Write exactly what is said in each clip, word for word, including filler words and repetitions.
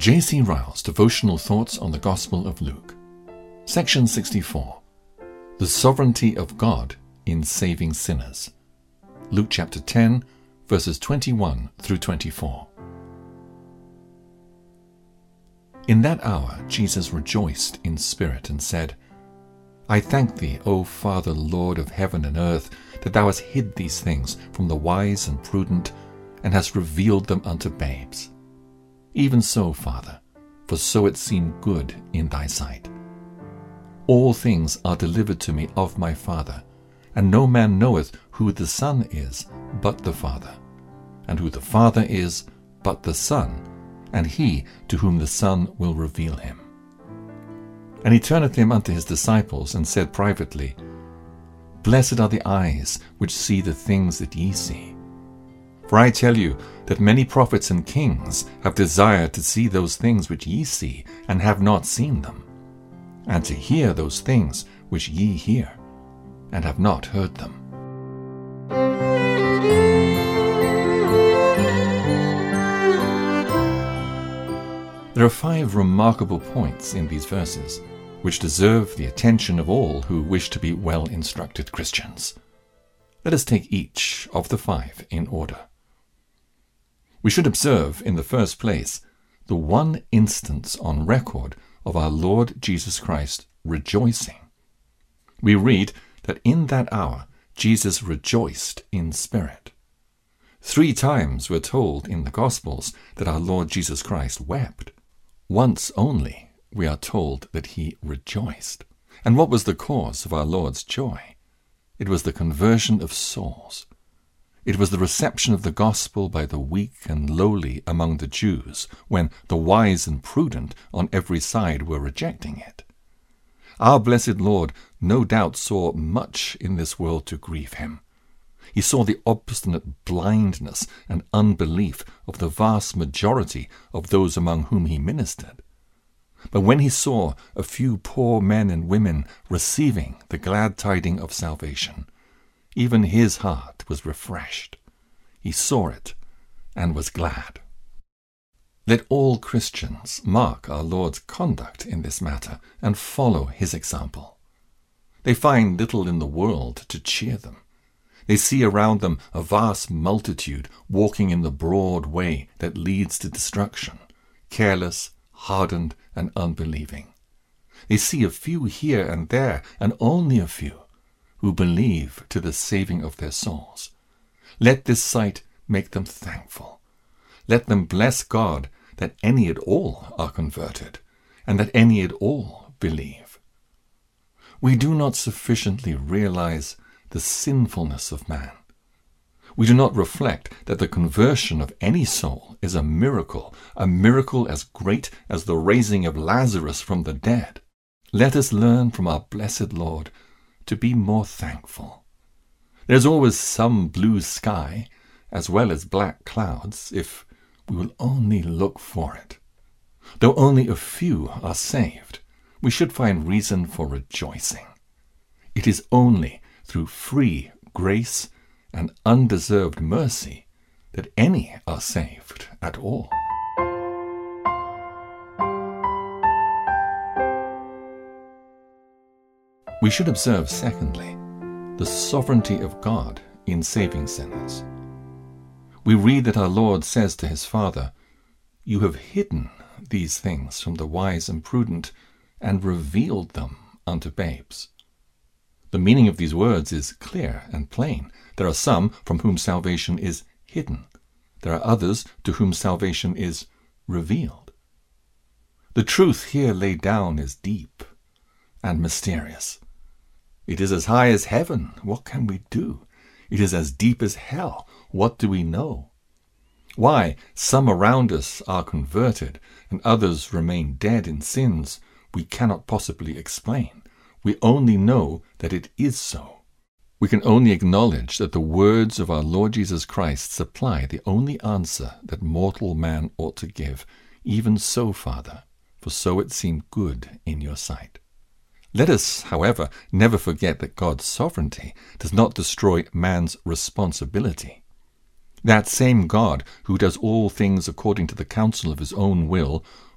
J C Ryle's Devotional Thoughts on the Gospel of Luke. Section sixty-four. The Sovereignty of God in Saving Sinners. Luke chapter ten, verses twenty-one through twenty-four. In that hour Jesus rejoiced in spirit and said, I thank thee, O Father, Lord of heaven and earth, that thou hast hid these things from the wise and prudent, and hast revealed them unto babes. Even so, Father, for so it seemed good in thy sight. All things are delivered to me of my Father, and no man knoweth who the Son is but the Father, and who the Father is but the Son, and he to whom the Son will reveal him. And he turneth him unto his disciples, and said privately, Blessed are the eyes which see the things that ye see. For I tell you that many prophets and kings have desired to see those things which ye see, and have not seen them, and to hear those things which ye hear, and have not heard them. There are five remarkable points in these verses which deserve the attention of all who wish to be well-instructed Christians. Let us take each of the five in order. We should observe, in the first place, the one instance on record of our Lord Jesus Christ rejoicing. We read that in that hour Jesus rejoiced in spirit. Three times we're told in the Gospels that our Lord Jesus Christ wept. Once only we are told that he rejoiced. And what was the cause of our Lord's joy? It was the conversion of souls. It was the reception of the gospel by the weak and lowly among the Jews, when the wise and prudent on every side were rejecting it. Our blessed Lord no doubt saw much in this world to grieve him. He saw the obstinate blindness and unbelief of the vast majority of those among whom he ministered. But when he saw a few poor men and women receiving the glad tiding of salvation, even his heart was refreshed. He saw it and was glad. Let all Christians mark our Lord's conduct in this matter and follow his example. They find little in the world to cheer them. They see around them a vast multitude walking in the broad way that leads to destruction, careless, hardened, and unbelieving. They see a few here and there, and only a few, who believe to the saving of their souls. Let this sight make them thankful. Let them bless God that any at all are converted, and that any at all believe. We do not sufficiently realize the sinfulness of man. We do not reflect that the conversion of any soul is a miracle, a miracle as great as the raising of Lazarus from the dead. Let us learn from our blessed Lord to be more thankful. There's always some blue sky, as well as black clouds, if we will only look for it. Though only a few are saved, we should find reason for rejoicing. It is only through free grace and undeserved mercy that any are saved at all. We should observe, secondly, the sovereignty of God in saving sinners. We read that our Lord says to his Father, You have hidden these things from the wise and prudent, and revealed them unto babes. The meaning of these words is clear and plain. There are some from whom salvation is hidden. There are others to whom salvation is revealed. The truth here laid down is deep and mysterious. It is as high as heaven. What can we do? It is as deep as hell. What do we know? Why some around us are converted and others remain dead in sins, we cannot possibly explain. We only know that it is so. We can only acknowledge that the words of our Lord Jesus Christ supply the only answer that mortal man ought to give. Even so, Father, for so it seemed good in your sight. Let us, however, never forget that God's sovereignty does not destroy man's responsibility. That same God who does all things according to the counsel of his own will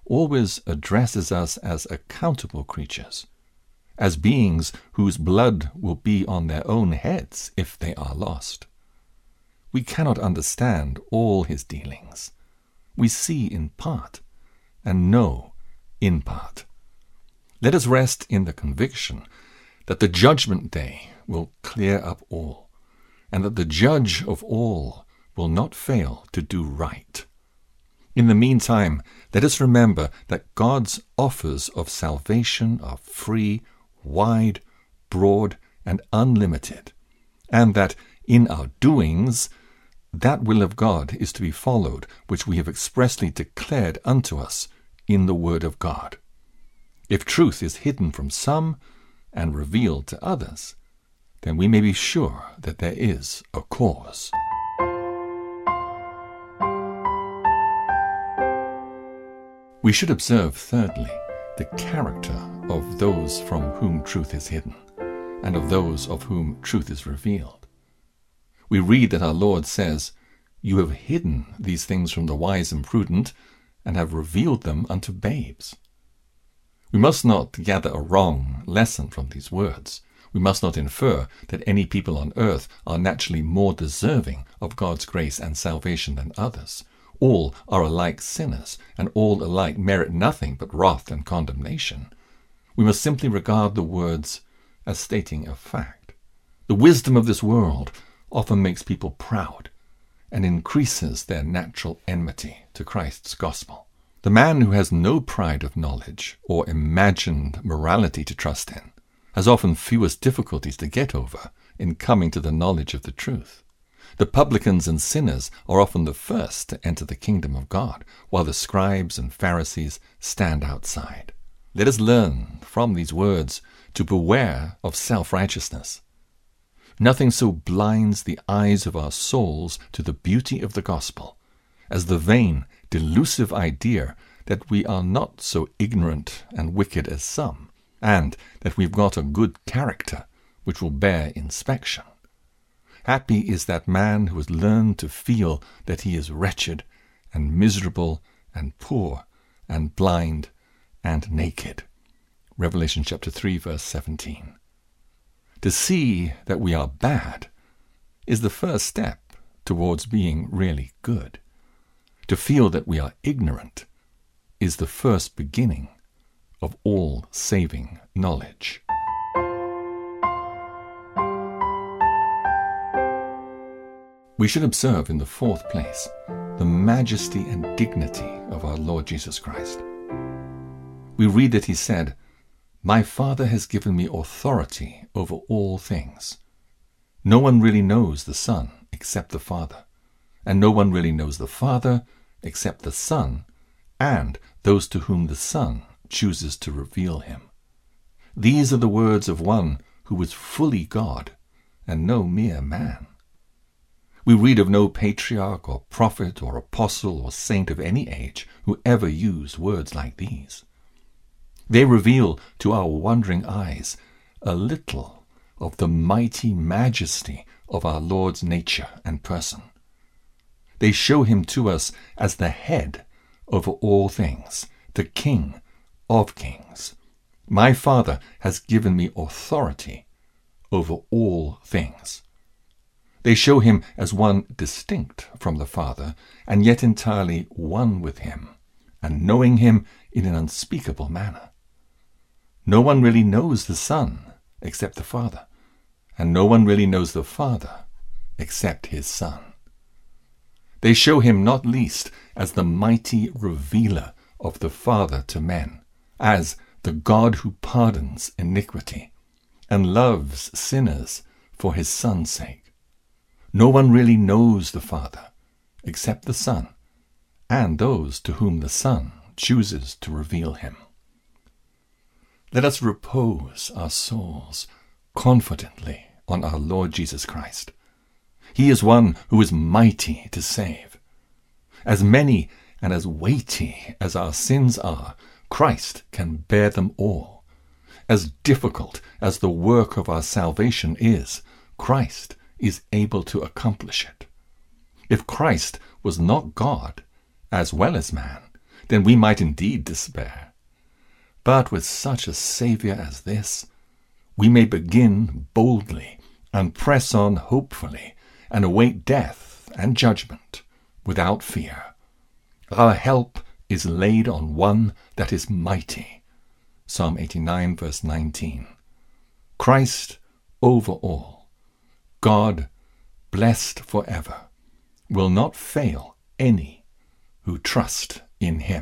always addresses us as accountable creatures, as beings whose blood will be on their own heads if they are lost. We cannot understand all his dealings. We see in part and know in part. Let us rest in the conviction that the judgment day will clear up all, and that the judge of all will not fail to do right. In the meantime, let us remember that God's offers of salvation are free, wide, broad, and unlimited, and that in our doings that will of God is to be followed which we have expressly declared unto us in the word of God. If truth is hidden from some and revealed to others, then we may be sure that there is a cause. We should observe, thirdly, the character of those from whom truth is hidden, and of those of whom truth is revealed. We read that our Lord says, "You have hidden these things from the wise and prudent, and have revealed them unto babes." We must not gather a wrong lesson from these words. We must not infer that any people on earth are naturally more deserving of God's grace and salvation than others. All are alike sinners, and all alike merit nothing but wrath and condemnation. We must simply regard the words as stating a fact. The wisdom of this world often makes people proud and increases their natural enmity to Christ's gospel. The man who has no pride of knowledge or imagined morality to trust in has often fewest difficulties to get over in coming to the knowledge of the truth. The publicans and sinners are often the first to enter the kingdom of God, while the scribes and Pharisees stand outside. Let us learn from these words to beware of self-righteousness. Nothing so blinds the eyes of our souls to the beauty of the gospel as the vain, delusive idea that we are not so ignorant and wicked as some, and that we've got a good character which will bear inspection. Happy is that man who has learned to feel that he is wretched and miserable and poor and blind and naked. Revelation chapter three, verse seventeen. To see that we are bad is the first step towards being really good. To feel that we are ignorant is the first beginning of all saving knowledge. We should observe in the fourth place the majesty and dignity of our Lord Jesus Christ. We read that he said, "My Father has given me authority over all things." No one really knows the Son except the Father, and no one really knows the Father except the Son and those to whom the Son chooses to reveal him. These are the words of one who was fully God and no mere man. We read of no patriarch or prophet or apostle or saint of any age who ever used words like these. They reveal to our wondering eyes a little of the mighty majesty of our Lord's nature and person. They show him to us as the head over all things, the King of kings. My Father has given me authority over all things. They show him as one distinct from the Father, and yet entirely one with him, and knowing him in an unspeakable manner. No one really knows the Son except the Father, and no one really knows the Father except his Son. They show him not least as the mighty revealer of the Father to men, as the God who pardons iniquity and loves sinners for his Son's sake. No one really knows the Father except the Son, and those to whom the Son chooses to reveal him. Let us repose our souls confidently on our Lord Jesus Christ. He is one who is mighty to save. As many and as weighty as our sins are, Christ can bear them all. As difficult as the work of our salvation is, Christ is able to accomplish it. If Christ was not God as well as man, then we might indeed despair. But with such a Saviour as this, we may begin boldly and press on hopefully and await death and judgment without fear. Our help is laid on one that is mighty. Psalm eighty-nine, verse nineteen. Christ over all, God blessed forever, will not fail any who trust in him.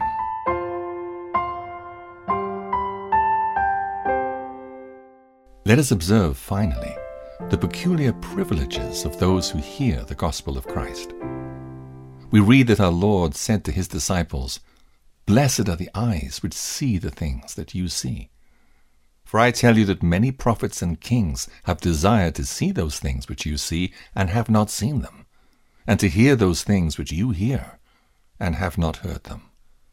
Let us observe, finally, the peculiar privileges of those who hear the gospel of Christ. We read that our Lord said to his disciples, "Blessed are the eyes which see the things that you see. For I tell you that many prophets and kings have desired to see those things which you see and have not seen them, and to hear those things which you hear and have not heard them."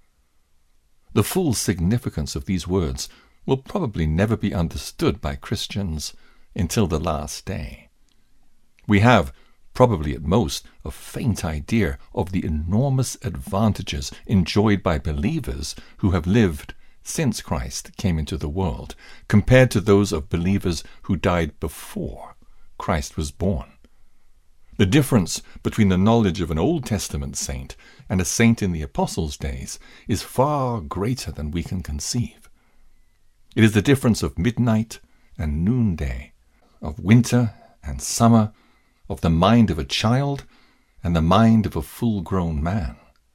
The full significance of these words will probably never be understood by Christians until the last day. We have, probably at most, a faint idea of the enormous advantages enjoyed by believers who have lived since Christ came into the world, compared to those of believers who died before Christ was born. The difference between the knowledge of an Old Testament saint and a saint in the Apostles' days is far greater than we can conceive. It is the difference of midnight and noonday, of winter and summer, of the mind of a child and the mind of a full-grown man.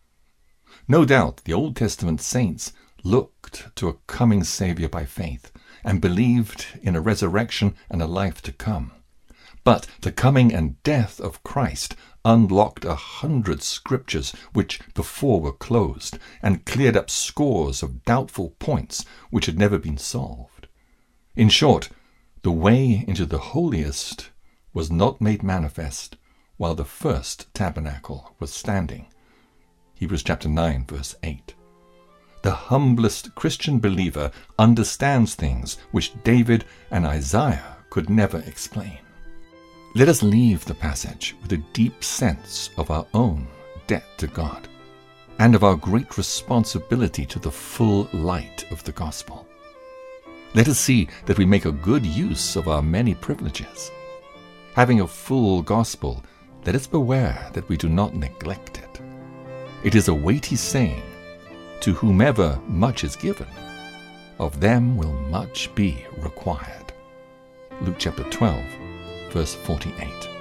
No doubt the Old Testament saints looked to a coming Saviour by faith and believed in a resurrection and a life to come. But the coming and death of Christ unlocked a hundred scriptures which before were closed, and cleared up scores of doubtful points which had never been solved. In short, the way into the holiest was not made manifest while the first tabernacle was standing. Hebrews chapter nine, verse eight. The humblest Christian believer understands things which David and Isaiah could never explain. Let us leave the passage with a deep sense of our own debt to God and of our great responsibility to the full light of the gospel. Let us see that we make a good use of our many privileges. Having a full gospel, let us beware that we do not neglect it. It is a weighty saying, "To whomever much is given, of them will much be required." Luke chapter twelve, verse forty-eight.